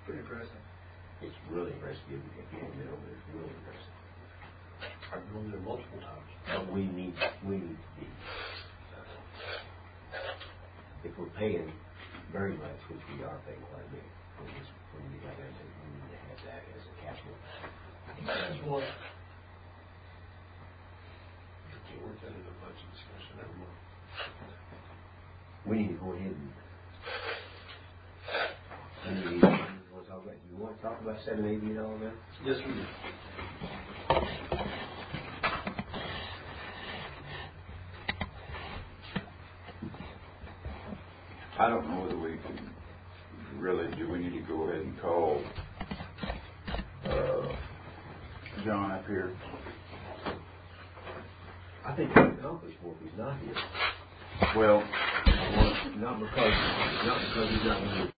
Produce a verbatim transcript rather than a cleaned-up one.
pretty impressive. It's really impressive if you can't get over it. It's really impressive. I've been over there multiple times. But we need, we need to be, if we're paying very much, which we are paying quite a bit, when we, when we have that, we need to have that as a capital. That's one. I can't work that into a budget discussion every month. We need to go ahead and, we need to, you want to talk about, you want to talk about seven eighty and all that? Yes, we do. I don't know whether we can really, do we need to go ahead and call uh, John up here? I think he's accomplished more if he's not here. Well, Not because, not because he's not going to